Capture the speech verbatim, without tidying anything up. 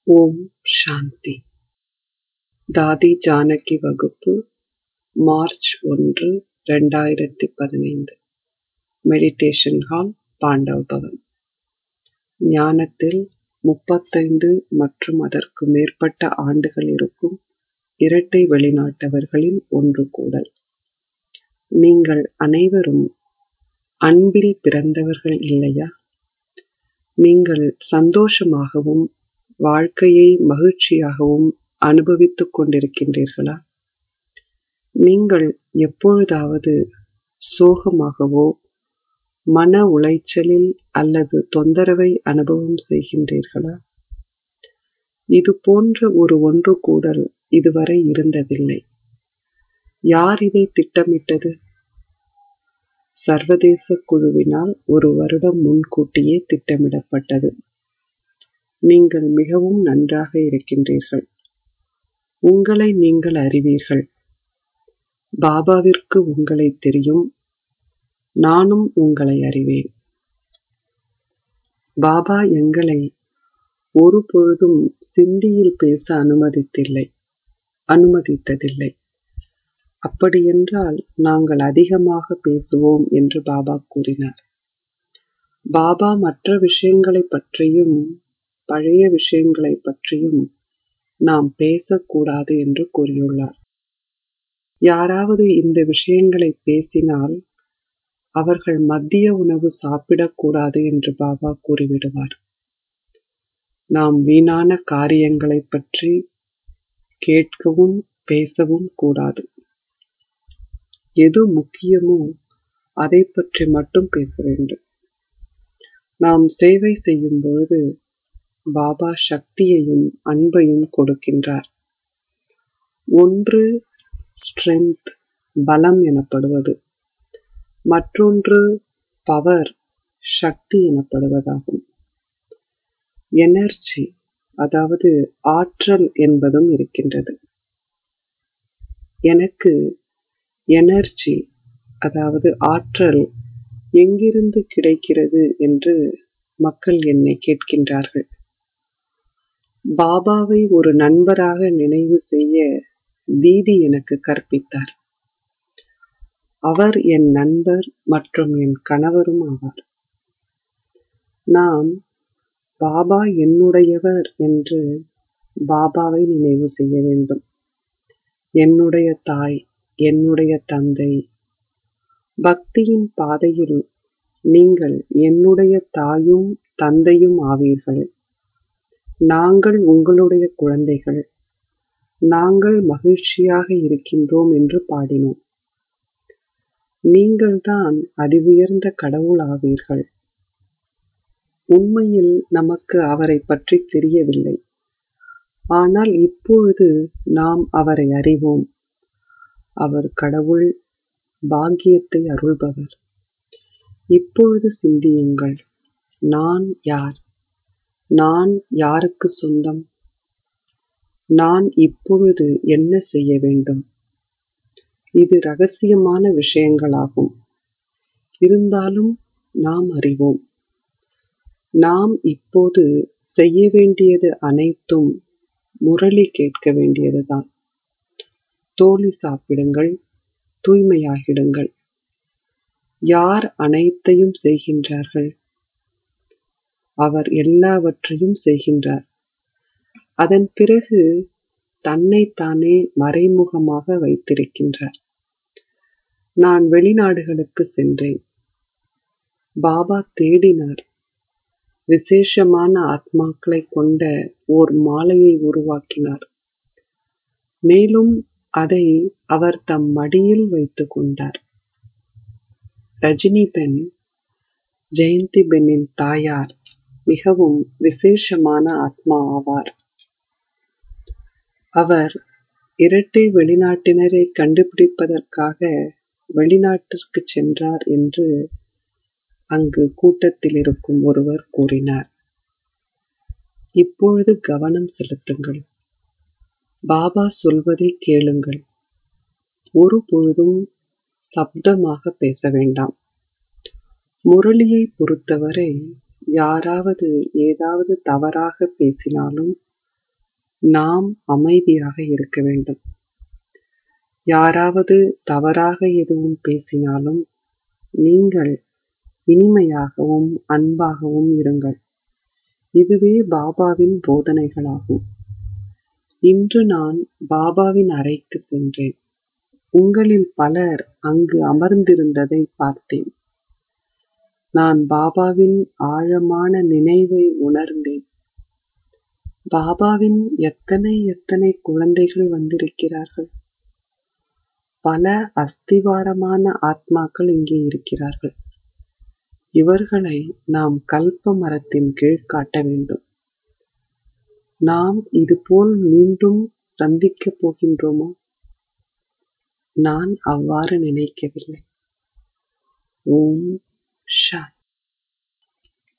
ஓம் சாந்தி. தாதி ஜானகி வகுப்பு மார்ச் ஒன்று ரெண்டாயிரத்தி பதினைந்து. Meditation hall, Pandava Bhavan. ஞானத்தில் முப்பத்தைந்து மற்றும் அதற்கு மேற்பட்ட ஆண்டுகள் இருக்கும் இரட்டை வெளிநாட்டவர்களின் ஒன்று கூடல். நீங்கள் அனைவரும் அன்பில் பிறந்தவர்கள் இல்லையா? நீங்கள் சந்தோஷமாகவும் வாழ்க்கையை மகிழ்ச்சியாகவும் அனுபவித்துக் கொண்டிருக்கின்றீர்களா? நீங்கள் எப்பொழுதாவது சோகமாகவோ மன உளைச்சலில் அல்லது தொந்தரவை அனுபவம் செய்கின்றீர்களா? இது போன்ற ஒரு ஒன்று கூடல் இதுவரை இருந்ததில்லை. யார் இதை திட்டமிட்டது? சர்வதேச குழுவினால் ஒரு வருடம் முன்கூட்டியே திட்டமிடப்பட்டது. நீங்கள் மிகவும் நன்றாக இருக்கின்றீர்கள். உங்களை நீங்கள் அறிவீர்கள். பாபாவிற்கு உங்களை தெரியும். நானும் உங்களை அறிவேன். பாபா எங்களை ஒரு பொழுதும் சிந்தியில் பேச அனுமதித்தில்லை அனுமதித்ததில்லை அப்படியென்றால் நாங்கள் அதிகமாக பேசுவோம் என்று பாபா கூறினார். பாபா மற்ற விஷயங்களை பற்றியும் பழைய விஷயங்களை பற்றியும் நாம் பேசக்கூடாது என்று கூறியுள்ளார். யாராவது இந்த விஷயங்களை பேசினால் அவர்கள் மதிய உணவு சாப்பிடக்கூடாது என்று பாபா கூறிவிடுவார். நாம் வீணான காரியங்களை பற்றி கேட்கவும் பேசவும் கூடாது. எது முக்கியமோ அதை பற்றி மட்டும் பேச வேண்டும். நாம் சேவை செய்யும் பொழுது பாபா சக்தியையும் அன்பையும் கொடுக்கின்றார். ஒன்று ஸ்ட்ரென்த், பலம் எனப்படுவது, மற்றொன்று பவர், சக்தி எனப்படுவதாகும். எனர்ஜி, அதாவது ஆற்றல் என்பதும் இருக்கின்றது. எனக்கு எனர்ஜி, அதாவது ஆற்றல் எங்கிருந்து கிடைக்கிறது என்று மக்கள் என்னை கேட்கின்றார்கள். பாபாவை ஒரு நண்பராக நினைவு செய்ய தீதி எனக்கு கற்பித்தார். அவர் என் நண்பர் மற்றும் என் கணவரும் ஆவார். நாம் பாபா என்னுடையவர் என்று பாபாவை நினைவு செய்ய வேண்டும். என்னுடைய தாய், என்னுடைய தந்தை. பக்தியின் பாதையில் நீங்கள் என்னுடைய தாயும் தந்தையும் ஆவீர்கள். நாங்கள் உங்களுடைய குழந்தைகள். நாங்கள் மகிழ்ச்சியாக இருக்கின்றோம் என்று பாடினோம். நீங்கள்தான் அதிவுயர்ந்த கடவுள் ஆவீர்கள். உண்மையில் நமக்கு அவரை பற்றி தெரியவில்லை. ஆனால் இப்பொழுது நாம் அவரை அறிவோம். அவர் கடவுள், பாக்கியத்தை அருள்பவர். இப்பொழுது சிந்தியுங்கள். நான் யார்? நான் யாருக்கு சொந்தம்? நான் இப்பொழுது என்ன செய்ய வேண்டும்? இது ரகசியமான விஷயங்களாகும். இருந்தாலும் நாம் அறிவோம். நாம் இப்போது செய்ய வேண்டியது அனைத்தும் முரளி கேட்க வேண்டியதுதான். தோழி சாப்பிடுங்கள், தூய்மையாகிடுங்கள். யார் அனைத்தையும் செய்கின்றார்கள்? அவர் எல்லாவற்றையும் செய்கின்றார். அதன் பிறகு தன்னைத்தானே மறைமுகமாக வைத்திருக்கின்றார். நான் வெளிநாடுகளுக்கு சென்றேன். பாபா தேடினார். விசேஷமான ஆத்மாக்களை கொண்ட ஓர் மாலையை உருவாக்கினார். மேலும் அதை அவர் தம் மடியில் வைத்துக் கொண்டார். ரஜினி பெண், ஜெயந்தி பெண்ணின் தாயார் மிகவும் விசேஷமான ஆத்மா ஆவார். அவர் இரட்டை வெளிநாட்டினரை கண்டுபிடிப்பதற்காக வெளிநாட்டிற்கு சென்றார் என்று அங்கு கூட்டத்தில் இருக்கும் ஒருவர் கூறினார். இப்பொழுது கவனம் செலுத்துங்கள். பாபா சொல்வதை கேளுங்கள். ஒரு பொழுதும் சப்தமாக பேச வேண்டாம். முரளியை பொறுத்தவரை யாராவது ஏதாவது தவறாக பேசினாலும் நாம் அமைதியாக இருக்க வேண்டும். யாராவது தவறாக எதுவும் பேசினாலும் நீங்கள் இனிமையாகவும் அன்பாகவும் இருங்கள். இதுவே பாபாவின் போதனைகளாகும். இன்று நான் பாபாவின் அறைக்கு சென்றேன். உங்களில் பலர் அங்கு அமர்ந்திருந்ததை பார்த்தேன். நான் பாபாவின் ஆழமான நினைவை உணர்ந்தேன். பாபாவின் எத்தனை எத்தனை குழந்தைகள் வந்திருக்கிறார்கள். பல அஸ்திவாரமான ஆத்மாக்கள் இங்கே இருக்கிறார்கள். இவர்களை நாம் கல்ப மரத்தின் கீழ் காட்ட வேண்டும். நாம் இதுபோல் மீண்டும் சந்திக்கப் போகின்றோமா? நான் அவ்வாறு நினைக்கவில்லை. ஓம் சாந்தி.